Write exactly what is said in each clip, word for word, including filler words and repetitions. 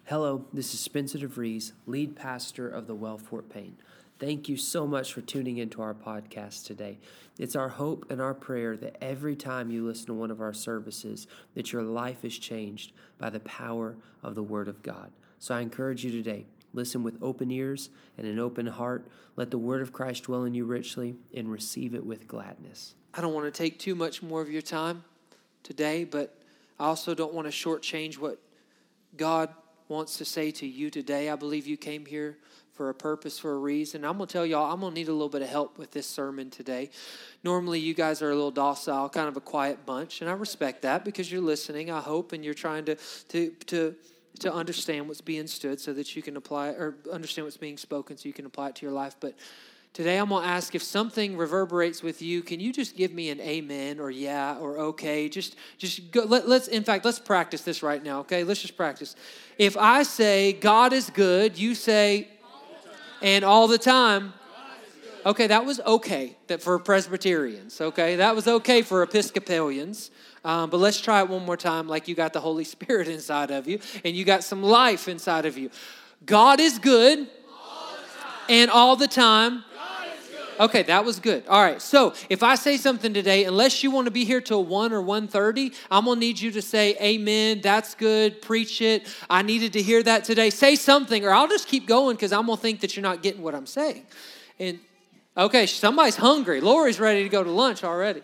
Hello, this is Spencer DeVries, lead pastor of the Well Fort Payne. Thank you so much for tuning into our podcast today. It's our hope and our prayer that every time you listen to one of our services, that your life is changed by the power of the Word of God. So I encourage you today, listen with open ears and an open heart. Let the Word of Christ dwell in you richly and receive it with gladness. I don't want to take too much more of your time today, but I also don't want to shortchange what God wants to say to you today. I believe you came here for a purpose, for a reason. I'm going to tell y'all, I'm going to need a little bit of help with this sermon today. Normally, you guys are a little docile, kind of a quiet bunch, and I respect that because you're listening, I hope, and you're trying to to to to understand what's being stood so that you can apply, or understand what's being spoken so you can apply it to your life. But today I'm going to ask, if something reverberates with you, can you just give me an amen or yeah or okay? Just just go. Let, let's, in fact, let's practice this right now, okay? Let's just practice. If I say God is good, you say and all the time. Okay, that was okay that for Presbyterians, okay? That was okay for Episcopalians. Um, but let's try it one more time like you got the Holy Spirit inside of you and you got some life inside of you. God is good all and all the time. Okay, that was good. All right, so if I say something today, unless you want to be here till one or one thirty, I'm going to need you to say, amen, that's good, preach it. I needed to hear that today. Say something, or I'll just keep going because I'm going to think that you're not getting what I'm saying. And okay, somebody's hungry. Lori's ready to go to lunch already.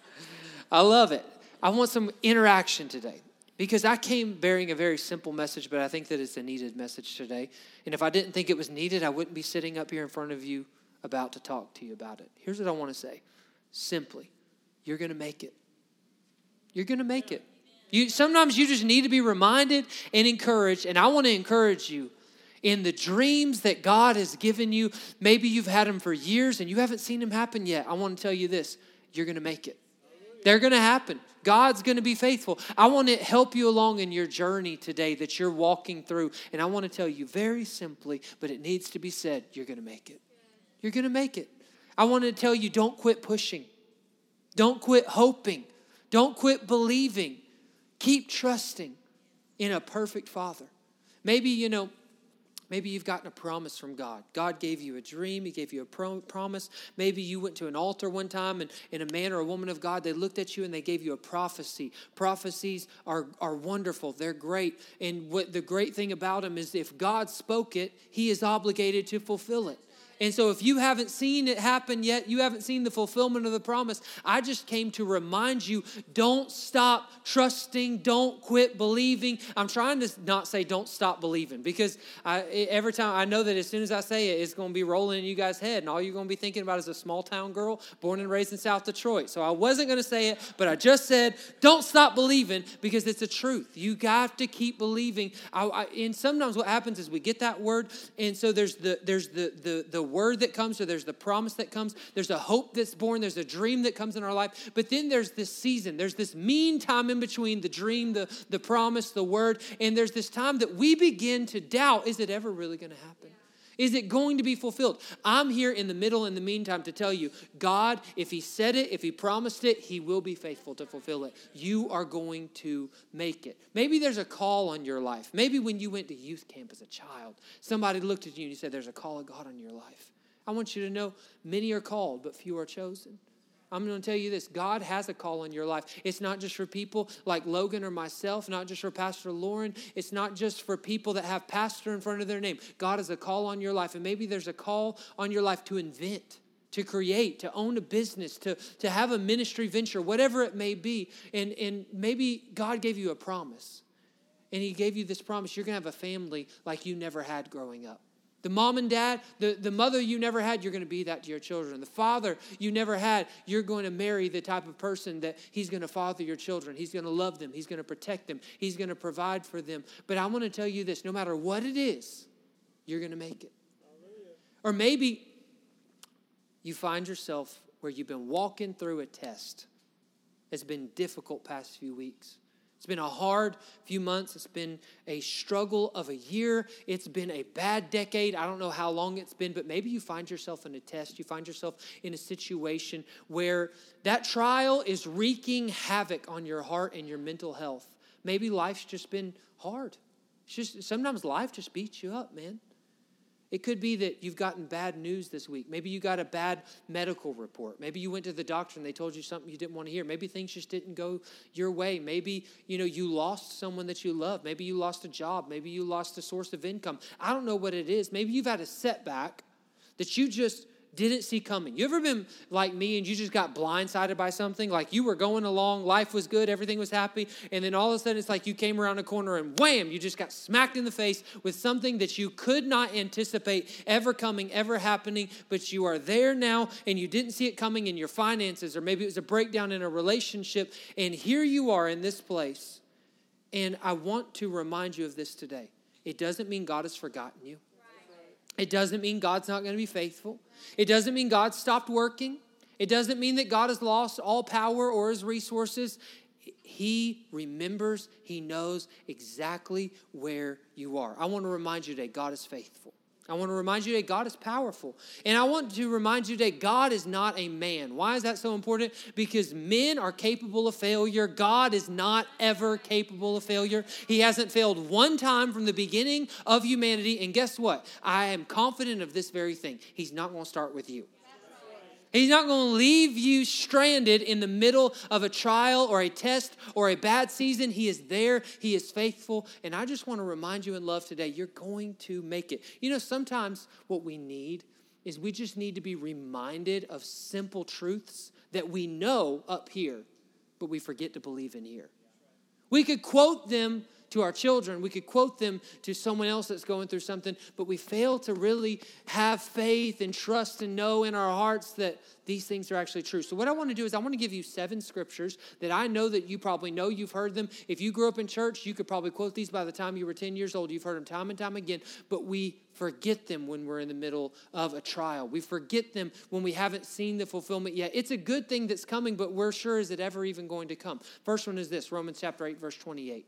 I love it. I want some interaction today because I came bearing a very simple message, but I think that it's a needed message today. And if I didn't think it was needed, I wouldn't be sitting up here in front of you about to talk to you about it. Here's what I want to say. Simply, you're going to make it. You're going to make it. You, sometimes you just need to be reminded and encouraged, and I want to encourage you in the dreams that God has given you. Maybe you've had them for years and you haven't seen them happen yet. I want to tell you this. You're going to make it. They're going to happen. God's going to be faithful. I want to help you along in your journey today that you're walking through, and I want to tell you very simply, but it needs to be said, you're going to make it. You're going to make it. I want to tell you, don't quit pushing. Don't quit hoping. Don't quit believing. Keep trusting in a perfect Father. Maybe, you know, maybe you've gotten a promise from God. God gave you a dream. He gave you a pro- promise. Maybe you went to an altar one time and, and a man or a woman of God, they looked at you and they gave you a prophecy. Prophecies are, are wonderful. They're great. And what the great thing about them is if God spoke it, he is obligated to fulfill it. And so if you haven't seen it happen yet, you haven't seen the fulfillment of the promise, I just came to remind you, don't stop trusting, don't quit believing. I'm trying to not say don't stop believing because I, every time I know that as soon as I say it, it's going to be rolling in you guys' head and all you're going to be thinking about is a small town girl born and raised in South Detroit. So I wasn't going to say it, but I just said don't stop believing because it's the truth. You got to keep believing. I, I, and sometimes what happens is we get that word, and so there's the there's the the the word that comes, or there's the promise that comes, there's a hope that's born, there's a dream that comes in our life, but then there's this season, there's this mean time in between the dream, the, the promise, the word, and there's this time that we begin to doubt, is it ever really going to happen? Is it going to be fulfilled? I'm here in the middle, in the meantime, to tell you, God, if he said it, if he promised it, he will be faithful to fulfill it. You are going to make it. Maybe there's a call on your life. Maybe when you went to youth camp as a child, somebody looked at you and you said, there's a call of God on your life. I want you to know, many are called, but few are chosen. I'm going to tell you this. God has a call on your life. It's not just for people like Logan or myself, not just for Pastor Lauren. It's not just for people that have pastor in front of their name. God has a call on your life. And maybe there's a call on your life to invent, to create, to own a business, to, to have a ministry venture, whatever it may be. And, and maybe God gave you a promise. And he gave you this promise. You're going to have a family like you never had growing up. The mom and dad, the, the mother you never had, you're going to be that to your children. The father you never had, you're going to marry the type of person that he's going to father your children. He's going to love them. He's going to protect them. He's going to provide for them. But I want to tell you this, no matter what it is, you're going to make it. Or maybe you find yourself where you've been walking through a test. It's been difficult past few weeks. It's been a hard few months. It's been a struggle of a year. It's been a bad decade. I don't know how long it's been, but maybe you find yourself in a test. You find yourself in a situation where that trial is wreaking havoc on your heart and your mental health. Maybe life's just been hard. It's just sometimes life just beats you up, man. It could be that you've gotten bad news this week. Maybe you got a bad medical report. Maybe you went to the doctor and they told you something you didn't want to hear. Maybe things just didn't go your way. Maybe, you know, you lost someone that you love. Maybe you lost a job. Maybe you lost a source of income. I don't know what it is. Maybe you've had a setback that you just didn't see coming. You ever been like me and you just got blindsided by something? Like you were going along, life was good, everything was happy, and then all of a sudden it's like you came around a corner and wham, you just got smacked in the face with something that you could not anticipate ever coming, ever happening, but you are there now and you didn't see it coming in your finances, or maybe it was a breakdown in a relationship, and here you are in this place. And I want to remind you of this today. It doesn't mean God has forgotten you. It doesn't mean God's not going to be faithful. It doesn't mean God stopped working. It doesn't mean that God has lost all power or his resources. He remembers, he knows exactly where you are. I want to remind you today, God is faithful. I want to remind you today, God is powerful. And I want to remind you today, God is not a man. Why is that so important? Because men are capable of failure. God is not ever capable of failure. He hasn't failed one time from the beginning of humanity. And guess what? I am confident of this very thing. He's not going to start with you. He's not going to leave you stranded in the middle of a trial or a test or a bad season. He is there. He is faithful. And I just want to remind you in love today, you're going to make it. You know, sometimes what we need is we just need to be reminded of simple truths that we know up here, but we forget to believe in here. We could quote them to our children. We could quote them to someone else that's going through something, but we fail to really have faith and trust and know in our hearts that these things are actually true. So what I want to do is I want to give you seven scriptures that I know that you probably know. You've heard them. If you grew up in church, you could probably quote these by the time you were ten years old. You've heard them time and time again, but we forget them when we're in the middle of a trial. We forget them when we haven't seen the fulfillment yet. It's a good thing that's coming, but we're sure, is it ever even going to come? First one is this, Romans chapter eight, verse twenty-eight.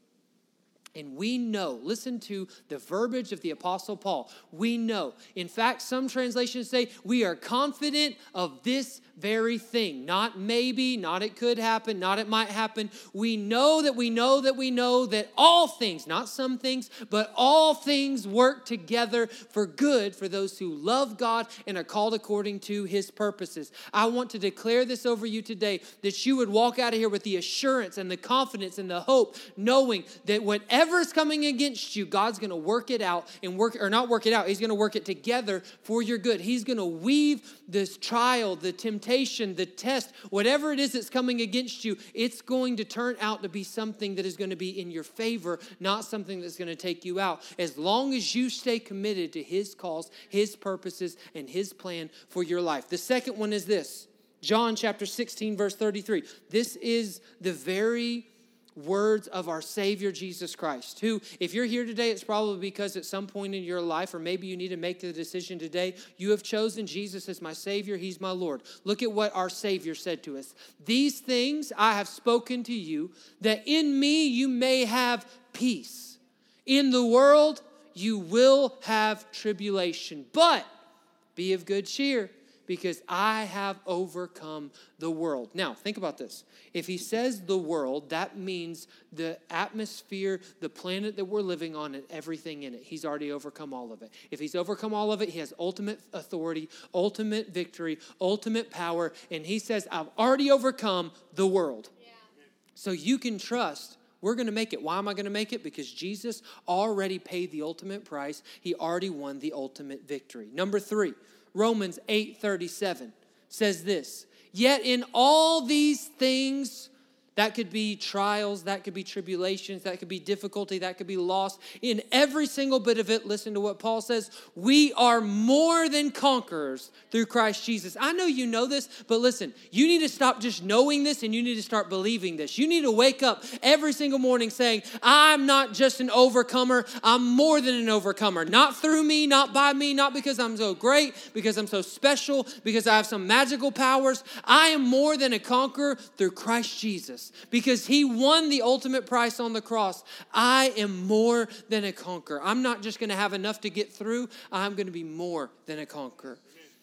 And we know, listen to the verbiage of the Apostle Paul. We know. In fact, some translations say we are confident of this very thing. Not maybe, not it could happen, not it might happen. We know that we know that we know that all things, not some things, but all things work together for good for those who love God and are called according to his purposes. I want to declare this over you today, that you would walk out of here with the assurance and the confidence and the hope, knowing that whatever is coming against you, God's going to work it out and work, or not work it out. He's going to work it together for your good. He's going to weave this trial, the temptation, the test, whatever it is that's coming against you, it's going to turn out to be something that is going to be in your favor, not something that's going to take you out. As long as you stay committed to his cause, his purposes, and his plan for your life. The second one is this, John chapter sixteen, verse thirty-three. This is the very words of our Savior, Jesus Christ, who, if you're here today, it's probably because at some point in your life, or maybe you need to make the decision today, you have chosen Jesus as my Savior. He's my Lord. Look at what our Savior said to us. These things I have spoken to you, that in me you may have peace. In the world you will have tribulation, but be of good cheer, because I have overcome the world. Now, think about this. If he says the world, that means the atmosphere, the planet that we're living on, and everything in it. He's already overcome all of it. If he's overcome all of it, he has ultimate authority, ultimate victory, ultimate power, and he says, I've already overcome the world. Yeah. So you can trust we're going to make it. Why am I going to make it? Because Jesus already paid the ultimate price. He already won the ultimate victory. Number three, Romans eight thirty-seven says this, yet in all these things, that could be trials, that could be tribulations, that could be difficulty, that could be loss. In every single bit of it, listen to what Paul says, we are more than conquerors through Christ Jesus. I know you know this, but listen, you need to stop just knowing this and you need to start believing this. You need to wake up every single morning saying, I'm not just an overcomer, I'm more than an overcomer. Not through me, not by me, not because I'm so great, because I'm so special, because I have some magical powers. I am more than a conqueror through Christ Jesus. Because he won the ultimate price on the cross. I am more than a conqueror. I'm not just going to have enough to get through. I'm going to be more than a conqueror.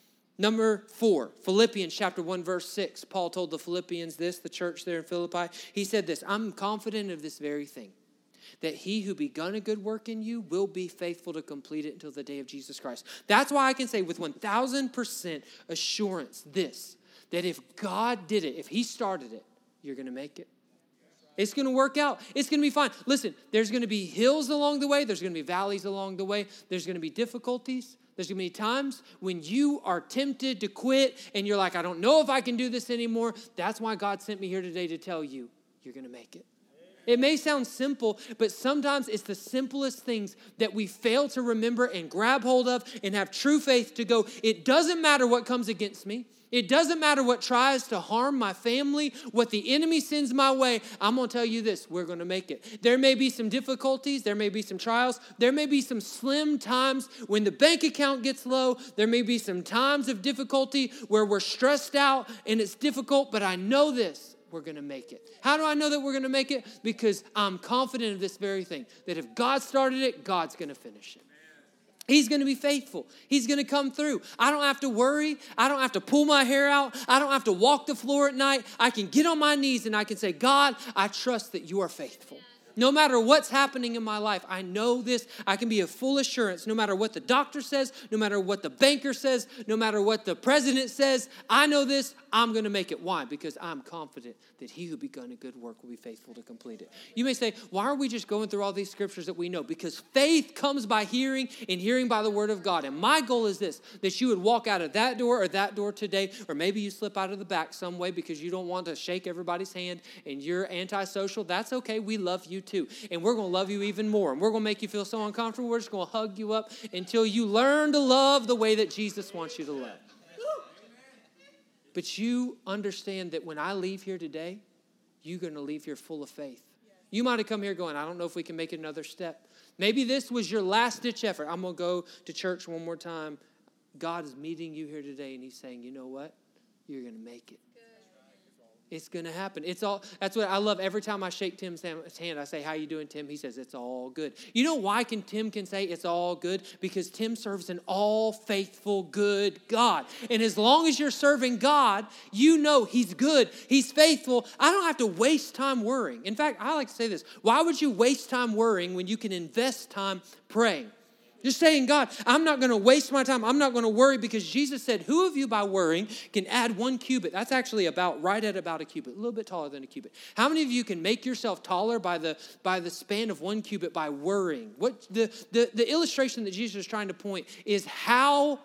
Number four, Philippians chapter one, verse six. Paul told the Philippians this, the church there in Philippi. He said this, I'm confident of this very thing, that he who begun a good work in you will be faithful to complete it until the day of Jesus Christ. That's why I can say with one thousand percent assurance this, that if God did it, if he started it, you're going to make it. It's going to work out. It's going to be fine. Listen, there's going to be hills along the way. There's going to be valleys along the way. There's going to be difficulties. There's going to be times when you are tempted to quit and you're like, I don't know if I can do this anymore. That's why God sent me here today to tell you, you're going to make it. It may sound simple, but sometimes it's the simplest things that we fail to remember and grab hold of and have true faith to go, it doesn't matter what comes against me. It doesn't matter what tries to harm my family, what the enemy sends my way. I'm going to tell you this, we're going to make it. There may be some difficulties. There may be some trials. There may be some slim times when the bank account gets low. There may be some times of difficulty where we're stressed out and it's difficult, but I know this, we're going to make it. How do I know that we're going to make it? Because I'm confident of this very thing, that if God started it, God's going to finish it. He's going to be faithful. He's going to come through. I don't have to worry. I don't have to pull my hair out. I don't have to walk the floor at night. I can get on my knees and I can say, God, I trust that you are faithful. No matter what's happening in my life, I know this. I can be of full assurance. No matter what the doctor says, no matter what the banker says, no matter what the president says, I know this. I'm going to make it. Why? Because I'm confident that he who begun a good work will be faithful to complete it. You may say, why are we just going through all these scriptures that we know? Because faith comes by hearing and hearing by the word of God. And my goal is this, that you would walk out of that door or that door today, or maybe you slip out of the back some way because you don't want to shake everybody's hand and you're antisocial. That's okay. We love you too. And we're going to love you even more. And we're going to make you feel so uncomfortable. We're just going to hug you up until you learn to love the way that Jesus wants you to love. But you understand that when I leave here today, you're going to leave here full of faith. You might have come here going, I don't know if we can make another step. Maybe this was your last-ditch effort. I'm going to go to church one more time. God is meeting you here today, and he's saying, you know what? You're going to make it. It's going to happen. It's all. That's what I love. Every time I shake Tim's hand, I say, how you doing, Tim? He says, it's all good. You know why can Tim can say it's all good? Because Tim serves an all-faithful, good God. And as long as you're serving God, you know he's good. He's faithful. I don't have to waste time worrying. In fact, I like to say this. Why would you waste time worrying when you can invest time praying? Just saying, God, I'm not going to waste my time. I'm not going to worry, because Jesus said, who of you by worrying can add one cubit? That's actually about right at about a cubit, a little bit taller than a cubit. How many of you can make yourself taller by the by the span of one cubit by worrying? What the, the, the illustration that Jesus is trying to point is how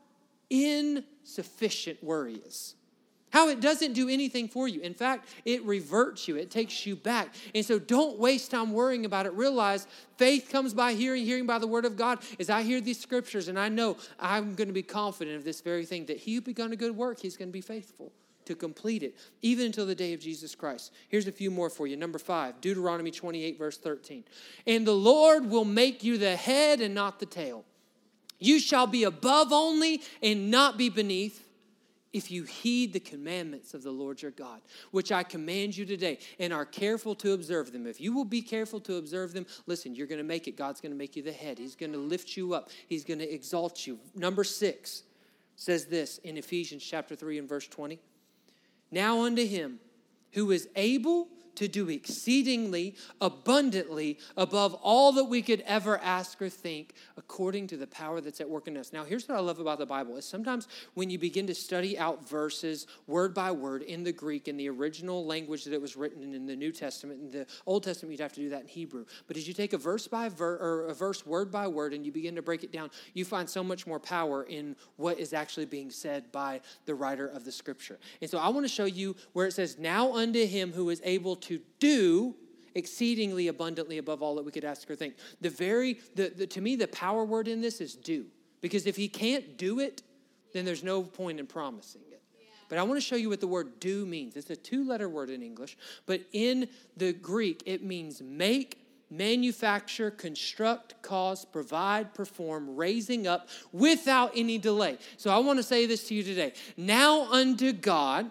insufficient worry is. How it doesn't do anything for you. In fact, it reverts you. It takes you back. And so don't waste time worrying about it. Realize faith comes by hearing, hearing by the word of God. As I hear these scriptures and I know I'm going to be confident of this very thing, that he who begun a good work, he's going to be faithful to complete it, even until the day of Jesus Christ. Here's a few more for you. Number five, Deuteronomy twenty-eight, verse thirteen. And the Lord will make you the head and not the tail. You shall be above only and not be beneath, if you heed the commandments of the Lord your God, which I command you today, and are careful to observe them. If you will be careful to observe them, listen, you're going to make it. God's going to make you the head. He's going to lift you up. He's going to exalt you. Number six says this in Ephesians chapter three and verse twenty. Now unto him who is able to do exceedingly abundantly above all that we could ever ask or think, according to the power that's at work in us. Now, here's what I love about the Bible is sometimes when you begin to study out verses word by word in the Greek, in the original language that it was written in, in the New Testament, in the Old Testament, you'd have to do that in Hebrew. But as you take a verse by ver- or a verse word by word and you begin to break it down, you find so much more power in what is actually being said by the writer of the scripture. And so I want to show you where it says, now unto him who is able to to do exceedingly abundantly above all that we could ask or think. The very, the, the to me, the power word in this is do. Because if he can't do it, then there's no point in promising it. Yeah. But I want to show you what the word do means. It's a two-letter word in English, but in the Greek, it means make, manufacture, construct, cause, provide, perform, raising up without any delay. So I want to say this to you today. Now unto God,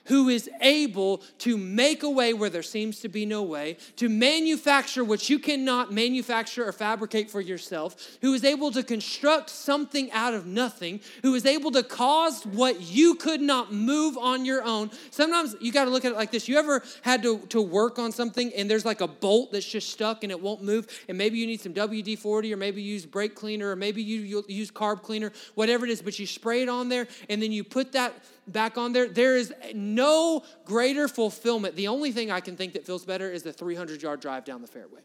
who is able to make a way where there seems to be no way, to manufacture what you cannot manufacture or fabricate for yourself, who is able to construct something out of nothing, who is able to cause what you could not move on your own. Sometimes you got to look at it like this. You ever had to, to work on something and there's like a bolt that's just stuck and it won't move, and maybe you need some W D forty, or maybe you use brake cleaner, or maybe you you use carb cleaner, whatever it is, but you spray it on there and then you put that back on there. There is no greater fulfillment. The only thing I can think that feels better is the three hundred yard drive down the fairway.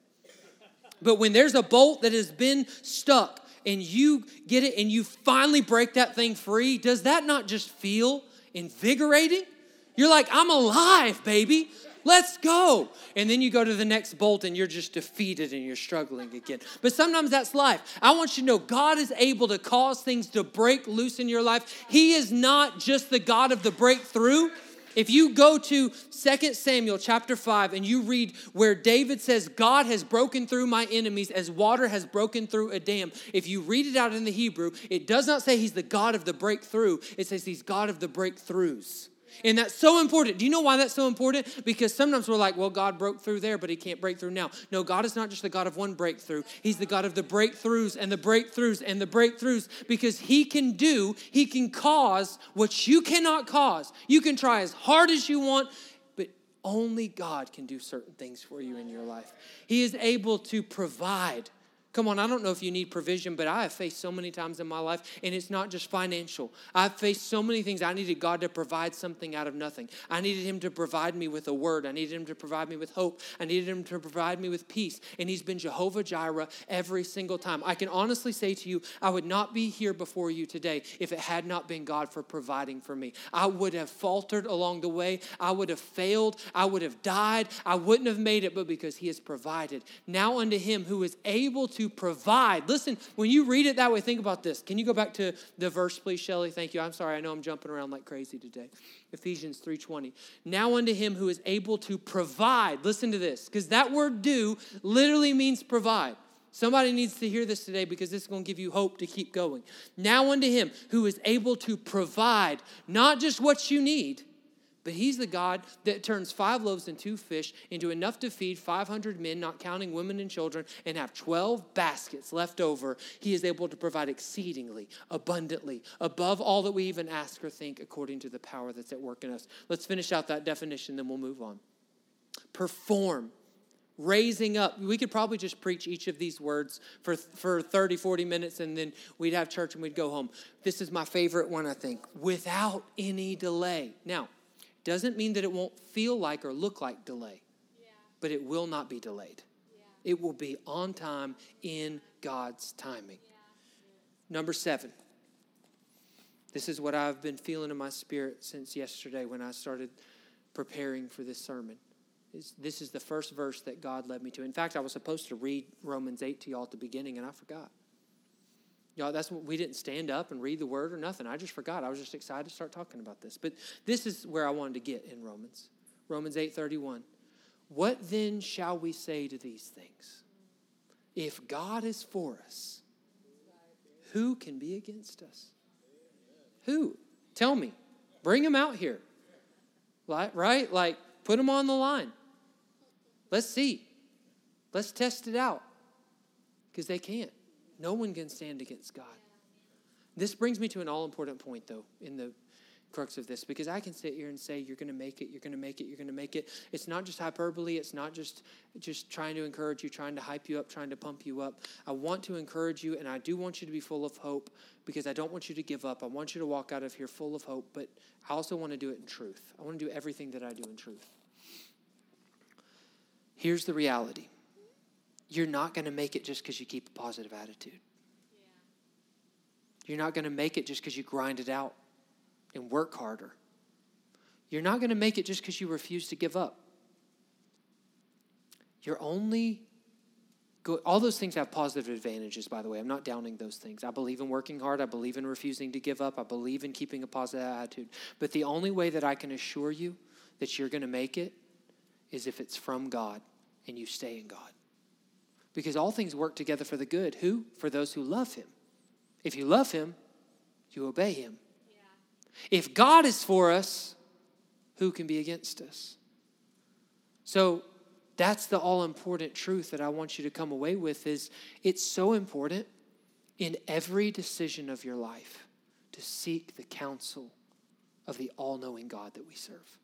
But when there's a bolt that has been stuck and you get it and you finally break that thing free, does that not just feel invigorating? You're like, I'm alive, baby. Let's go. And then you go to the next bolt and you're just defeated and you're struggling again. But sometimes that's life. I want you to know God is able to cause things to break loose in your life. He is not just the God of the breakthrough. If you go to Second Samuel chapter five and you read where David says, God has broken through my enemies as water has broken through a dam. If you read it out in the Hebrew, it does not say he's the God of the breakthrough. It says he's God of the breakthroughs. And that's so important. Do you know why that's so important? Because sometimes we're like, well, God broke through there, but he can't break through now. No, God is not just the God of one breakthrough. He's the God of the breakthroughs and the breakthroughs and the breakthroughs, because he can do, he can cause what you cannot cause. You can try as hard as you want, but only God can do certain things for you in your life. He is able to provide. Come on, I don't know if you need provision, but I have faced so many times in my life, and it's not just financial. I've faced so many things. I needed God to provide something out of nothing. I needed him to provide me with a word. I needed him to provide me with hope. I needed him to provide me with peace, and he's been Jehovah Jireh every single time. I can honestly say to you, I would not be here before you today if it had not been God for providing for me. I would have faltered along the way. I would have failed. I would have died. I wouldn't have made it, but because he has provided. Now unto him who is able to provide. Listen, when you read it that way, think about this. Can you go back to the verse, please, Shelley? Thank you. I'm sorry. I know I'm jumping around like crazy today. Ephesians three twenty. Now unto him who is able to provide. Listen to this, because that word do literally means provide. Somebody needs to hear this today, because this is going to give you hope to keep going. Now unto him who is able to provide not just what you need, but he's the God that turns five loaves and two fish into enough to feed five hundred men, not counting women and children, and have twelve baskets left over. He is able to provide exceedingly, abundantly, above all that we even ask or think, according to the power that's at work in us. Let's finish out that definition, then we'll move on. Perform. Raising up. We could probably just preach each of these words for, for thirty, forty minutes, and then we'd have church and we'd go home. This is my favorite one, I think. Without any delay. Now, doesn't mean that it won't feel like or look like delay, yeah. But it will not be delayed. Yeah. It will be on time in God's timing. Yeah. Number seven. This is what I've been feeling in my spirit since yesterday when I started preparing for this sermon. This is the first verse that God led me to. In fact, I was supposed to read Romans eight to y'all at the beginning, and I forgot. Y'all, that's what we didn't stand up and read the word or nothing. I just forgot. I was just excited to start talking about this. But this is where I wanted to get in Romans. Romans eight thirty-one. What then shall we say to these things? If God is for us, who can be against us? Who? Tell me. Bring him out here. Right? Like, put him on the line. Let's see. Let's test it out. Because they can't. No one can stand against God. This brings me to an all-important point, though, in the crux of this, because I can sit here and say, you're going to make it, you're going to make it, you're going to make it. It's not just hyperbole. It's not just, just trying to encourage you, trying to hype you up, trying to pump you up. I want to encourage you, and I do want you to be full of hope, because I don't want you to give up. I want you to walk out of here full of hope, but I also want to do it in truth. I want to do everything that I do in truth. Here's the reality. You're not going to make it just because you keep a positive attitude. Yeah. You're not going to make it just because you grind it out and work harder. You're not going to make it just because you refuse to give up. You're only go. All those things have positive advantages, by the way. I'm not downing those things. I believe in working hard. I believe in refusing to give up. I believe in keeping a positive attitude. But the only way that I can assure you that you're going to make it is if it's from God and you stay in God. Because all things work together for the good. Who? For those who love him. If you love him, you obey him. Yeah. If God is for us, who can be against us? So that's the all-important truth that I want you to come away with is it's so important in every decision of your life to seek the counsel of the all-knowing God that we serve.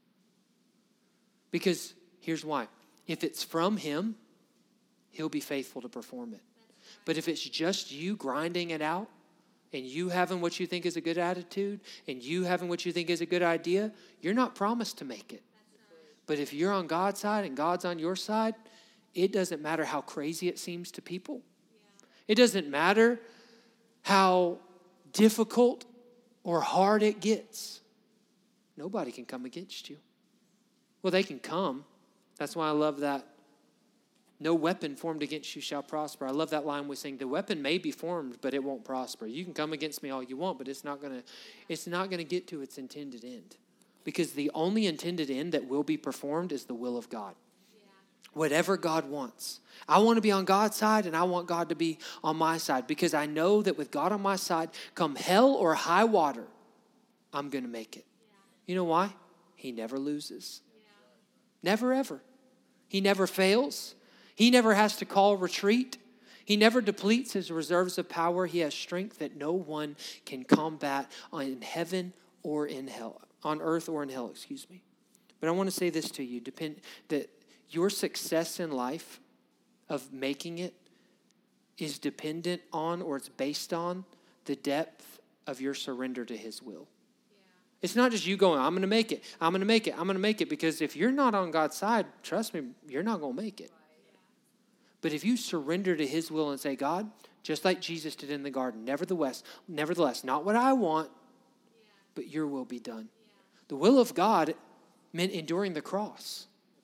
Because here's why. If it's from him, he'll be faithful to perform it. But if it's just you grinding it out and you having what you think is a good attitude and you having what you think is a good idea, you're not promised to make it. But if you're on God's side and God's on your side, it doesn't matter how crazy it seems to people. It doesn't matter how difficult or hard it gets. Nobody can come against you. Well, they can come. That's why I love that. No weapon formed against you shall prosper. I love that line with saying the weapon may be formed, but it won't prosper. You can come against me all you want, but it's not gonna, it's not gonna get to its intended end. Because the only intended end that will be performed is the will of God. Yeah. Whatever God wants. I want to be on God's side and I want God to be on my side because I know that with God on my side, come hell or high water, I'm going to make it. Yeah. You know why? He never loses. Yeah. Never, ever. He never fails. He never has to call retreat. He never depletes his reserves of power. He has strength that no one can combat in heaven or in hell. On earth or in hell, excuse me. But I want to say this to you, depend that your success in life of making it is dependent on or it's based on the depth of your surrender to his will. Yeah. It's not just you going, I'm going to make it, I'm going to make it, I'm going to make it. Because if you're not on God's side, trust me, you're not going to make it. Right. Yeah. But if you surrender to his will and say, God, just like Jesus did in the garden, nevertheless, nevertheless, not what I want, yeah. but your will be done. The will of God meant enduring the cross.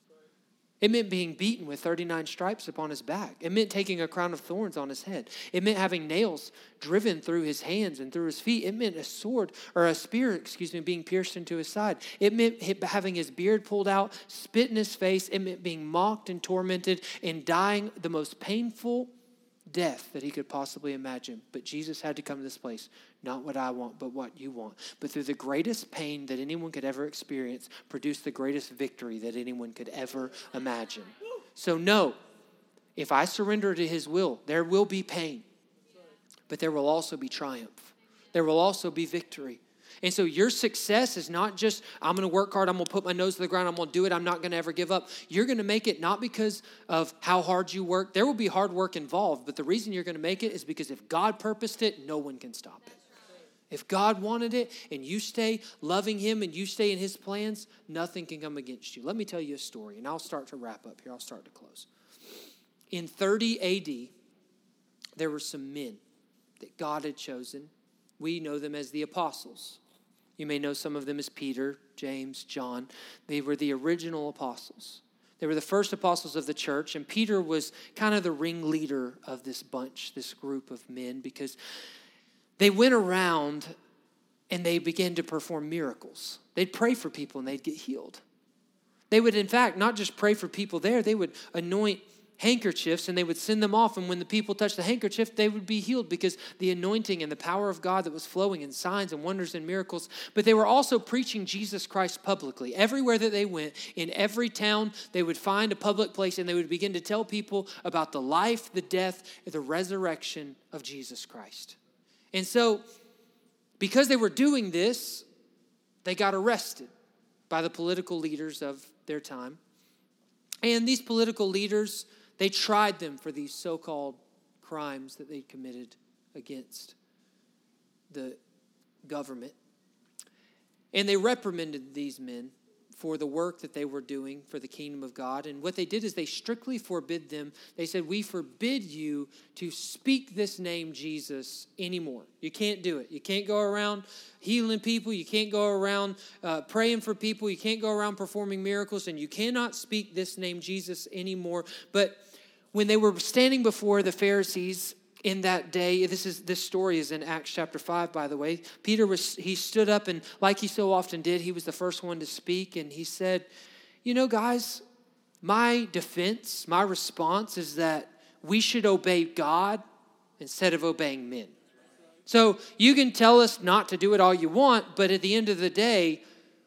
It meant being beaten with thirty-nine stripes upon his back. It meant taking a crown of thorns on his head. It meant having nails driven through his hands and through his feet. It meant a sword or a spear, excuse me, being pierced into his side. It meant having his beard pulled out, spit in his face. It meant being mocked and tormented and dying the most painful death that he could possibly imagine. But Jesus had to come to this place. Not what I want, but what you want. But through the greatest pain that anyone could ever experience, produced the greatest victory that anyone could ever imagine. So no, if I surrender to his will, there will be pain. But there will also be triumph. There will also be victory. And so your success is not just, I'm going to work hard, I'm going to put my nose to the ground, I'm going to do it, I'm not going to ever give up. You're going to make it not because of how hard you work. There will be hard work involved, but the reason you're going to make it is because if God purposed it, no one can stop it. If God wanted it and you stay loving him and you stay in his plans, nothing can come against you. Let me tell you a story, and I'll start to wrap up here. I'll start to close. In thirty A D, there were some men that God had chosen. We know them as the apostles. You may know some of them as Peter, James, John. They were the original apostles. They were the first apostles of the church, and Peter was kind of the ringleader of this bunch, this group of men, because they went around and they began to perform miracles. They'd pray for people and they'd get healed. They would, in fact, not just pray for people there, they would anoint handkerchiefs and they would send them off, and when the people touched the handkerchief, they would be healed because the anointing and the power of God that was flowing in signs and wonders and miracles. But they were also preaching Jesus Christ publicly. Everywhere that they went, in every town, they would find a public place and they would begin to tell people about the life, the death, and the resurrection of Jesus Christ. And so, because they were doing this, they got arrested by the political leaders of their time. And these political leaders, they tried them for these so-called crimes that they committed against the government. And they reprimanded these men for the work that they were doing for the kingdom of God. And what they did is they strictly forbid them. They said, we forbid you to speak this name Jesus anymore. You can't do it. You can't go around healing people. You can't go around uh, praying for people. You can't go around performing miracles. And you cannot speak this name Jesus anymore. But when they were standing before the Pharisees in that day, this is this story is in Acts chapter five, by the way. Peter was he stood up, and like he so often did, he was the first one to speak, and he said, you know, guys, my defense, my response is that we should obey God instead of obeying men. So you can tell us not to do it all you want, but at the end of the day,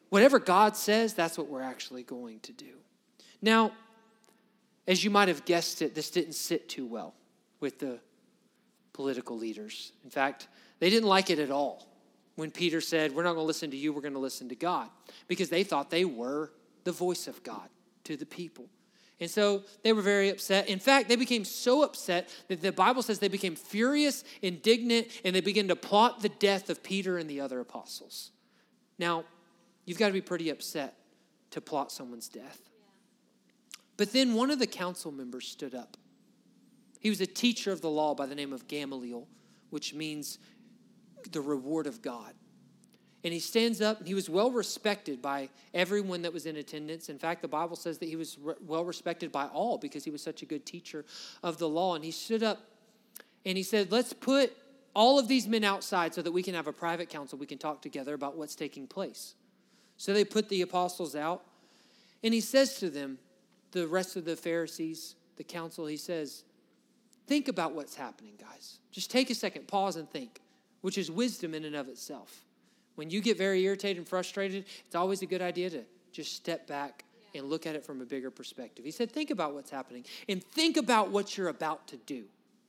whatever God says, that's what we're actually going to do. Now, as you might have guessed it, this didn't sit too well with the political leaders. In fact, they didn't like it at all when Peter said, we're not going to listen to you, we're going to listen to God, because they thought they were the voice of God to the people. And so they were very upset. In fact, they became so upset that the Bible says they became furious, indignant, and they began to plot the death of Peter and the other apostles. Now, you've got to be pretty upset to plot someone's death. But then one of the council members stood up. He was a teacher of the law by the name of Gamaliel, which means the reward of God. And he stands up, and he was well respected by everyone that was in attendance. In fact, the Bible says that he was re- well respected by all because he was such a good teacher of the law. And he stood up and he said, let's put all of these men outside so that we can have a private council. We can talk together about what's taking place. So they put the apostles out, and he says to them, the rest of the Pharisees, the council, he says, think about what's happening, guys. Just take a second, pause and think, which is wisdom in and of itself. When you get very irritated and frustrated, it's always a good idea to just step back and look at it from a bigger perspective. He said, think about what's happening and think about what you're about to do.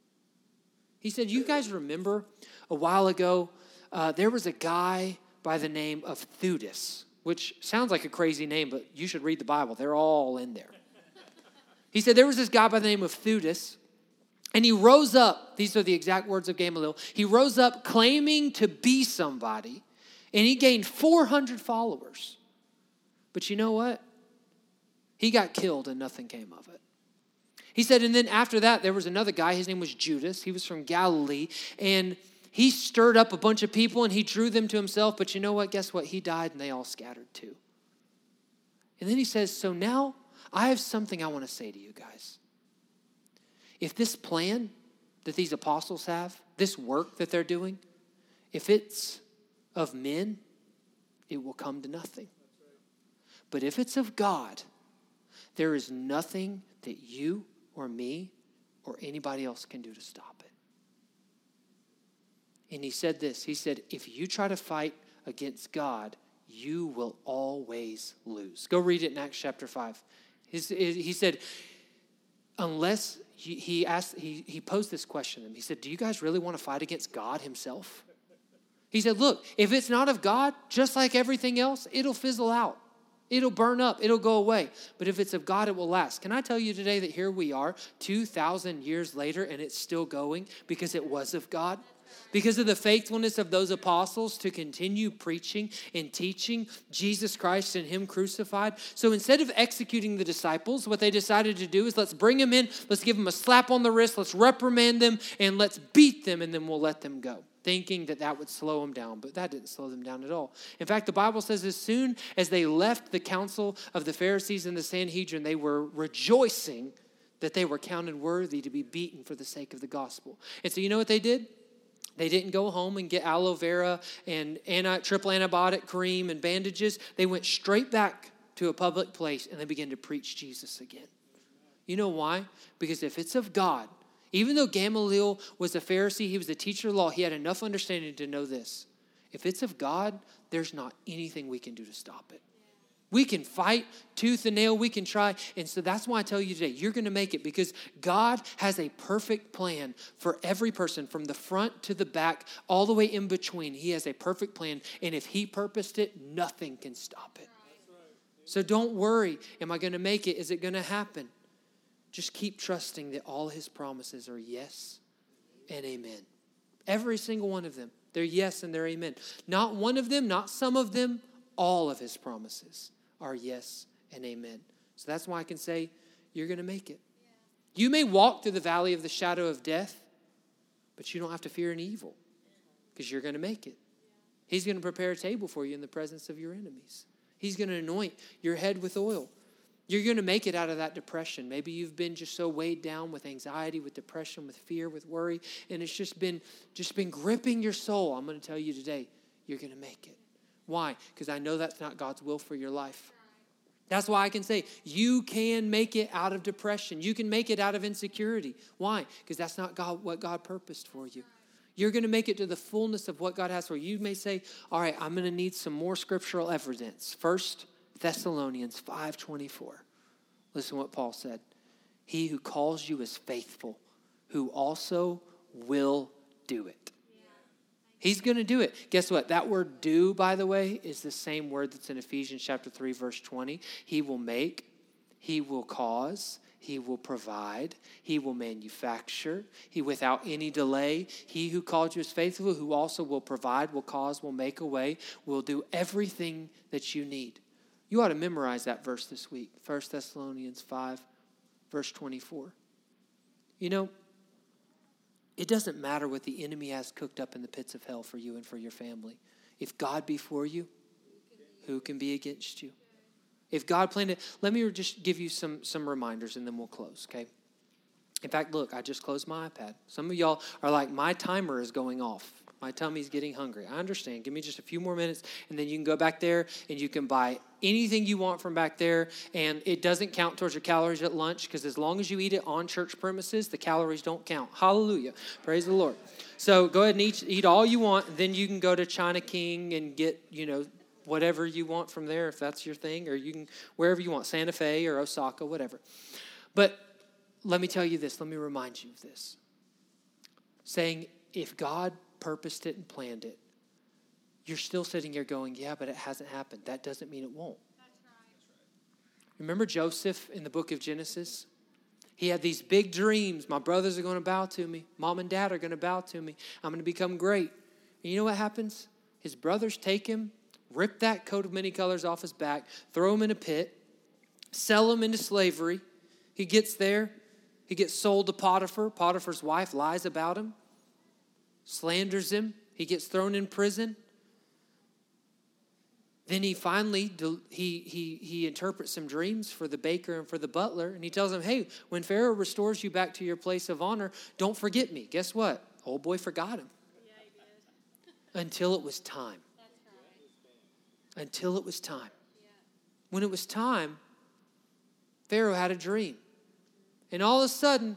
He said, you guys remember a while ago, uh, there was a guy by the name of Theudas, which sounds like a crazy name, but you should read the Bible. They're all in there. He said, there was this guy by the name of Theudas, and he rose up. These are the exact words of Gamaliel. He rose up claiming to be somebody, and he gained four hundred followers. But you know what? He got killed and nothing came of it. He said, and then after that, there was another guy. His name was Judas. He was from Galilee. And he stirred up a bunch of people and he drew them to himself. But you know what? Guess what? He died and they all scattered too. And then he says, so now I have something I want to say to you guys. If this plan that these apostles have, this work that they're doing, if it's of men, it will come to nothing. But if it's of God, there is nothing that you or me or anybody else can do to stop it. And he said this, he said, if you try to fight against God, you will always lose. Go read it in Acts chapter five. His, he said, unless, he, he asked, he, he posed this question to them. He said, do you guys really want to fight against God himself? He said, look, if it's not of God, just like everything else, it'll fizzle out. It'll burn up. It'll go away. But if it's of God, it will last. Can I tell you today that here we are two thousand years later and it's still going because it was of God? Because of the faithfulness of those apostles to continue preaching and teaching Jesus Christ and him crucified. So instead of executing the disciples, what they decided to do is let's bring them in, let's give them a slap on the wrist, let's reprimand them, and let's beat them, and then we'll let them go, thinking that that would slow them down. But that didn't slow them down at all. In fact, the Bible says as soon as they left the council of the Pharisees and the Sanhedrin, they were rejoicing that they were counted worthy to be beaten for the sake of the gospel. And so you know what they did? They didn't go home and get aloe vera and anti, triple antibiotic cream and bandages. They went straight back to a public place and they began to preach Jesus again. You know why? Because if it's of God, even though Gamaliel was a Pharisee, he was a teacher of law, he had enough understanding to know this. If it's of God, there's not anything we can do to stop it. We can fight tooth and nail. We can try. And so that's why I tell you today, you're going to make it because God has a perfect plan for every person from the front to the back, all the way in between. He has a perfect plan. And if he purposed it, nothing can stop it. So don't worry. Am I going to make it? Is it going to happen? Just keep trusting that all his promises are yes and amen. Every single one of them. They're yes and they're amen. Not one of them, not some of them, all of his promises are yes and amen. So that's why I can say you're going to make it. Yeah. You may walk through the valley of the shadow of death, but you don't have to fear any evil because you're going to make it. He's going to prepare a table for you in the presence of your enemies. He's going to anoint your head with oil. You're going to make it out of that depression. Maybe you've been just so weighed down with anxiety, with depression, with fear, with worry, and it's just been, just been gripping your soul. I'm going to tell you today, you're going to make it. Why? Because I know that's not God's will for your life. That's why I can say you can make it out of depression. You can make it out of insecurity. Why? Because that's not God, what God purposed for you. You're going to make it to the fullness of what God has for you. You may say, all right, I'm going to need some more scriptural evidence. First Thessalonians five twenty-four. Listen to what Paul said. He who calls you is faithful, who also will do it. He's going to do it. Guess what? That word do, by the way, is the same word that's in Ephesians chapter three, verse twenty. He will make, he will cause, he will provide, he will manufacture, he without any delay. He who called you is faithful, who also will provide, will cause, will make a way, will do everything that you need. You ought to memorize that verse this week. First Thessalonians five, verse twenty-four. You know, it doesn't matter what the enemy has cooked up in the pits of hell for you and for your family. If God be for you, who can be against you? If God planned it, let me just give you some, some reminders and then we'll close, okay? In fact, look, I just closed my iPad. Some of y'all are like, my timer is going off. My tummy's getting hungry. I understand. Give me just a few more minutes, and then you can go back there, and you can buy anything you want from back there, and it doesn't count towards your calories at lunch, because as long as you eat it on church premises, the calories don't count. Hallelujah. Praise the Lord. So go ahead and eat, eat all you want, and then you can go to China King and get, you know, whatever you want from there, if that's your thing, or you can, wherever you want, Santa Fe or Osaka, whatever. But let me tell you this. Let me remind you of this. Saying, if God purposed it and planned it, you're still sitting here going, yeah, but it hasn't happened. That doesn't mean it won't. That's right. Remember Joseph in the book of Genesis? He had these big dreams. My brothers are going to bow to me. Mom and dad are going to bow to me. I'm going to become great. And you know what happens? His brothers take him, rip that coat of many colors off his back, throw him in a pit, sell him into slavery. He gets there. He gets sold to Potiphar. Potiphar's wife lies about him, slanders him. He gets thrown in prison. Then he finally, he, he, he interprets some dreams for the baker and for the butler. And he tells them, hey, when Pharaoh restores you back to your place of honor, don't forget me. Guess what? Old boy forgot him. Yeah, he did. Until it was time. That's right. Until it was time. Yeah. When it was time, Pharaoh had a dream. And all of a sudden,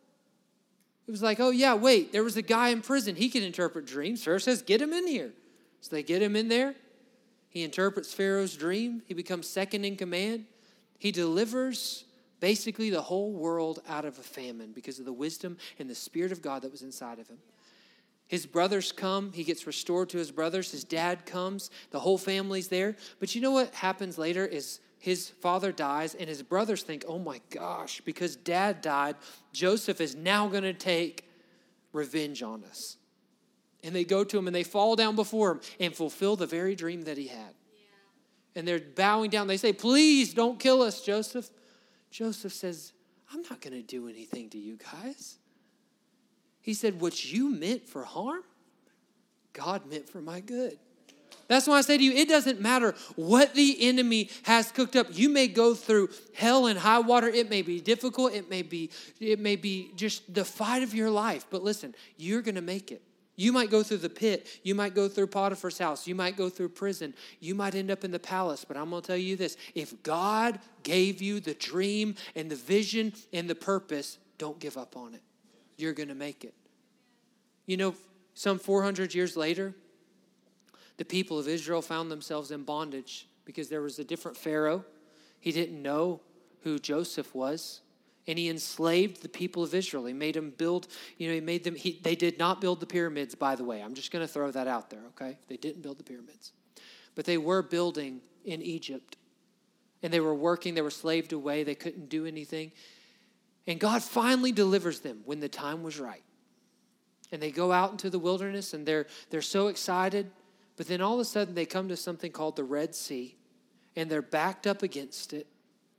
it was like, oh, yeah, wait, there was a guy in prison. He can interpret dreams. Pharaoh says, get him in here. So they get him in there. He interprets Pharaoh's dream. He becomes second in command. He delivers basically the whole world out of a famine because of the wisdom and the Spirit of God that was inside of him. His brothers come. He gets restored to his brothers. His dad comes. The whole family's there. But you know what happens later is his father dies, and his brothers think, oh my gosh, because dad died, Joseph is now going to take revenge on us. And they go to him, and they fall down before him and fulfill the very dream that he had. Yeah. And they're bowing down. They say, please don't kill us, Joseph. Joseph says, I'm not going to do anything to you guys. He said, what you meant for harm, God meant for my good. That's why I say to you, it doesn't matter what the enemy has cooked up. You may go through hell and high water. It may be difficult. It may be, it may be just the fight of your life. But listen, you're going to make it. You might go through the pit. You might go through Potiphar's house. You might go through prison. You might end up in the palace. But I'm going to tell you this. If God gave you the dream and the vision and the purpose, don't give up on it. You're going to make it. You know, some four hundred years later, the people of Israel found themselves in bondage because there was a different Pharaoh. He didn't know who Joseph was. And he enslaved the people of Israel. He made them build, you know, he made them, he, they did not build the pyramids, by the way. I'm just going to throw that out there, okay? They didn't build the pyramids. But they were building in Egypt. And they were working, they were slaved away, they couldn't do anything. And God finally delivers them when the time was right. And they go out into the wilderness and they're they're so excited. But then all of a sudden they come to something called the Red Sea. And they're backed up against it.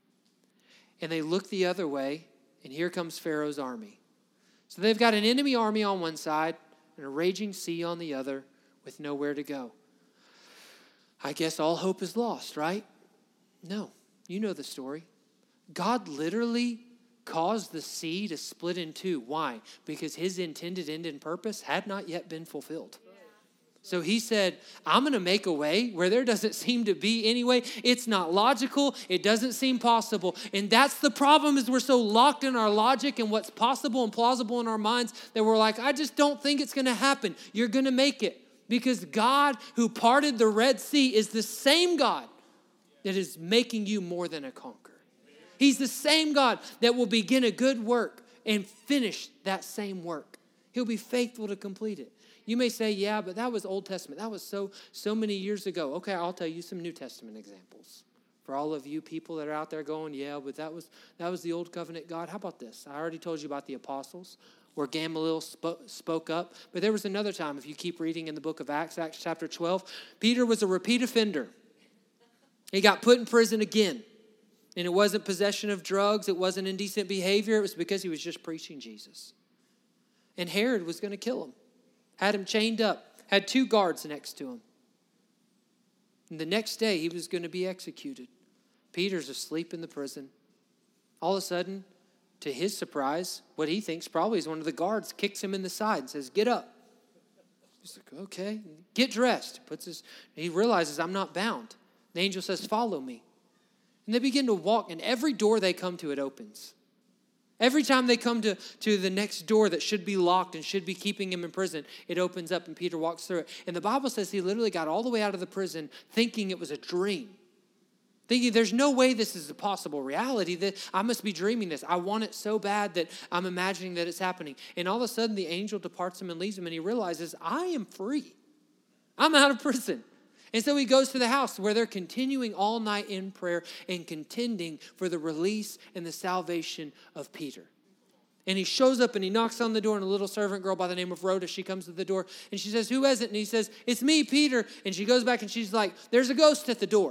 And they look the other way, and here comes Pharaoh's army. So they've got an enemy army on one side and a raging sea on the other with nowhere to go. I guess all hope is lost, right? No, you know the story. God literally caused the sea to split in two. Why? Because his intended end and purpose had not yet been fulfilled. So he said, I'm going to make a way where there doesn't seem to be any way. It's not logical. It doesn't seem possible. And that's the problem, is we're so locked in our logic and what's possible and plausible in our minds that we're like, I just don't think it's going to happen. You're going to make it. Because God who parted the Red Sea is the same God that is making you more than a conqueror. He's the same God that will begin a good work and finish that same work. He'll be faithful to complete it. You may say, yeah, but that was Old Testament. That was so, so many years ago. Okay, I'll tell you some New Testament examples. For all of you people that are out there going, yeah, but that was that was the Old Covenant God. How about this? I already told you about the apostles, where Gamaliel spoke, spoke up. But there was another time, if you keep reading in the book of Acts, Acts chapter twelve, Peter was a repeat offender. He got put in prison again. And it wasn't possession of drugs. It wasn't indecent behavior. It was because he was just preaching Jesus. And Herod was going to kill him. Had him chained up. Had two guards next to him. And the next day, he was going to be executed. Peter's asleep in the prison. All of a sudden, to his surprise, what he thinks probably is one of the guards kicks him in the side and says, get up. He's like, okay, get dressed. Puts his, he realizes, I'm not bound. The angel says, follow me. And they begin to walk, and every door they come to, it opens. Every time they come to, to the next door that should be locked and should be keeping him in prison, it opens up and Peter walks through it. And the Bible says he literally got all the way out of the prison thinking it was a dream. Thinking there's no way this is a possible reality, that I must be dreaming this. I want it so bad that I'm imagining that it's happening. And all of a sudden the angel departs him and leaves him, and he realizes, I am free. I'm out of prison. And so he goes to the house where they're continuing all night in prayer and contending for the release and the salvation of Peter. And he shows up and he knocks on the door, and a little servant girl by the name of Rhoda, she comes to the door and she says, who is it? And he says, it's me, Peter. And she goes back and she's like, there's a ghost at the door.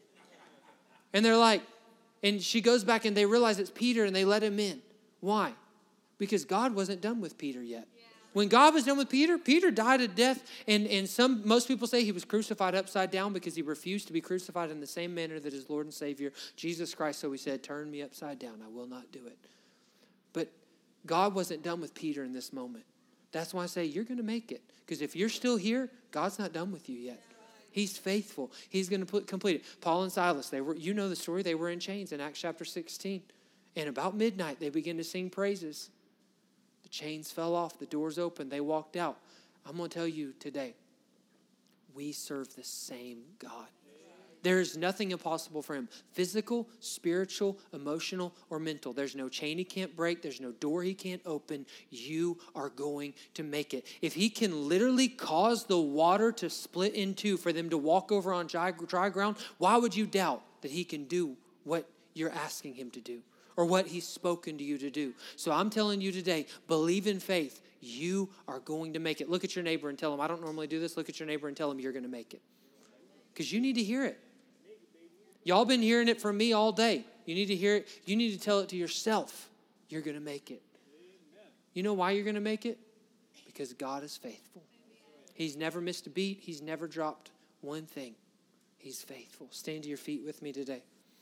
And they're like, and she goes back and they realize it's Peter and they let him in. Why? Because God wasn't done with Peter yet. When God was done with Peter, Peter died a death, and, and some most people say he was crucified upside down because he refused to be crucified in the same manner that his Lord and Savior, Jesus Christ, so he said, turn me upside down. I will not do it. But God wasn't done with Peter in this moment. That's why I say you're going to make it. Because if you're still here, God's not done with you yet. He's faithful. He's going to put, complete it. Paul and Silas, they were, you know the story, they were in chains in Acts chapter sixteen. And about midnight, they began to sing praises. The chains fell off. The doors opened. They walked out. I'm going to tell you today, we serve the same God. There is nothing impossible for him. Physical, spiritual, emotional, or mental. There's no chain he can't break. There's no door he can't open. You are going to make it. If he can literally cause the water to split in two for them to walk over on dry, dry ground, why would you doubt that he can do what you're asking him to do? Or what he's spoken to you to do. So I'm telling you today, believe in faith. You are going to make it. Look at your neighbor and tell him, I don't normally do this. Look at your neighbor and tell him you're going to make it. Because you need to hear it. Y'all been hearing it from me all day. You need to hear it. You need to tell it to yourself. You're going to make it. You know why you're going to make it? Because God is faithful. He's never missed a beat. He's never dropped one thing. He's faithful. Stand to your feet with me today.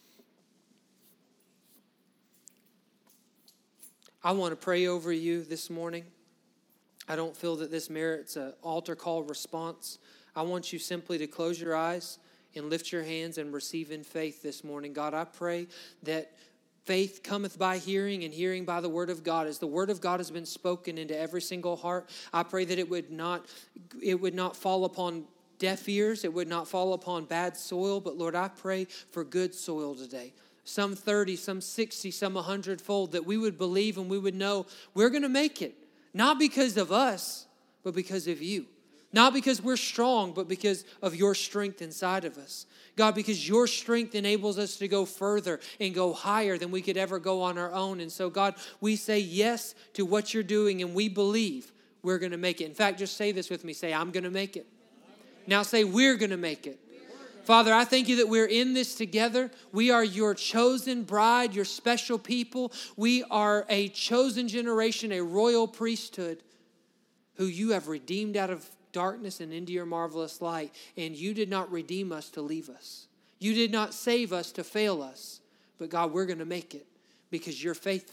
I want to pray over you this morning. I don't feel that this merits an altar call response. I want you simply to close your eyes and lift your hands and receive in faith this morning. God, I pray that faith cometh by hearing, and hearing by the word of God. As the word of God has been spoken into every single heart, I pray that it would not, it would not fall upon deaf ears. It would not fall upon bad soil. But Lord, I pray for good soil today. Some thirty, some sixty, some a hundredfold, that we would believe and we would know we're going to make it. Not because of us, but because of you. Not because we're strong, but because of your strength inside of us. God, because your strength enables us to go further and go higher than we could ever go on our own. And so, God, we say yes to what you're doing, and we believe we're going to make it. In fact, just say this with me. Say, I'm going to make it. Now say, we're going to make it. Father, I thank you that we're in this together. We are your chosen bride, your special people. We are a chosen generation, a royal priesthood who you have redeemed out of darkness and into your marvelous light. And you did not redeem us to leave us. You did not save us to fail us. But God, we're going to make it because you're faithful,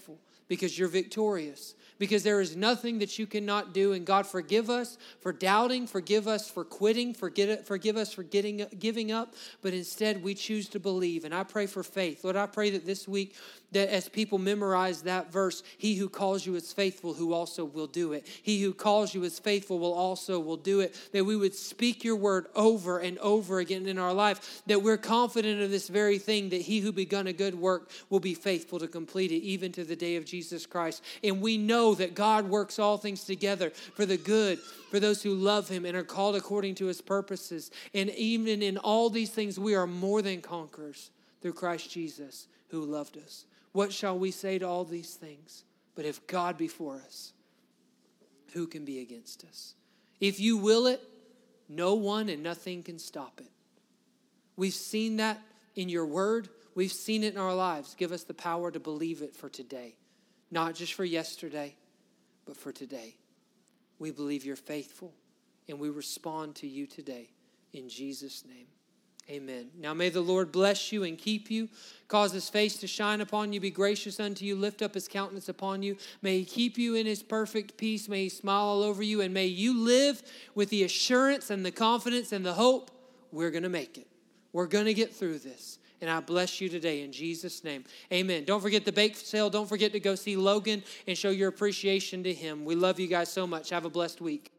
because you're victorious. Because there is nothing that you cannot do. And God, forgive us for doubting. Forgive us for quitting. Forget, forgive us for getting, giving up. But instead, we choose to believe. And I pray for faith. Lord, I pray that this week, that as people memorize that verse, he who calls you is faithful, who also will do it. He who calls you is faithful will also will do it. That we would speak your word over and over again in our life. That we're confident of this very thing, that he who begun a good work will be faithful to complete it, even to the day of Jesus Christ. And we know that God works all things together for the good, for those who love him and are called according to his purposes. And even in all these things, we are more than conquerors through Christ Jesus, who loved us. What shall we say to all these things? But if God be for us, who can be against us? If you will it, no one and nothing can stop it. We've seen that in your word. We've seen it in our lives. Give us the power to believe it for today. Not just for yesterday, but for today. We believe you're faithful, and we respond to you today. In Jesus' name, amen. Now may the Lord bless you and keep you, cause his face to shine upon you, be gracious unto you, lift up his countenance upon you. May he keep you in his perfect peace. May he smile all over you, and may you live with the assurance and the confidence and the hope we're going to make it. We're going to get through this. And I bless you today in Jesus' name. Amen. Don't forget the bake sale. Don't forget to go see Logan and show your appreciation to him. We love you guys so much. Have a blessed week.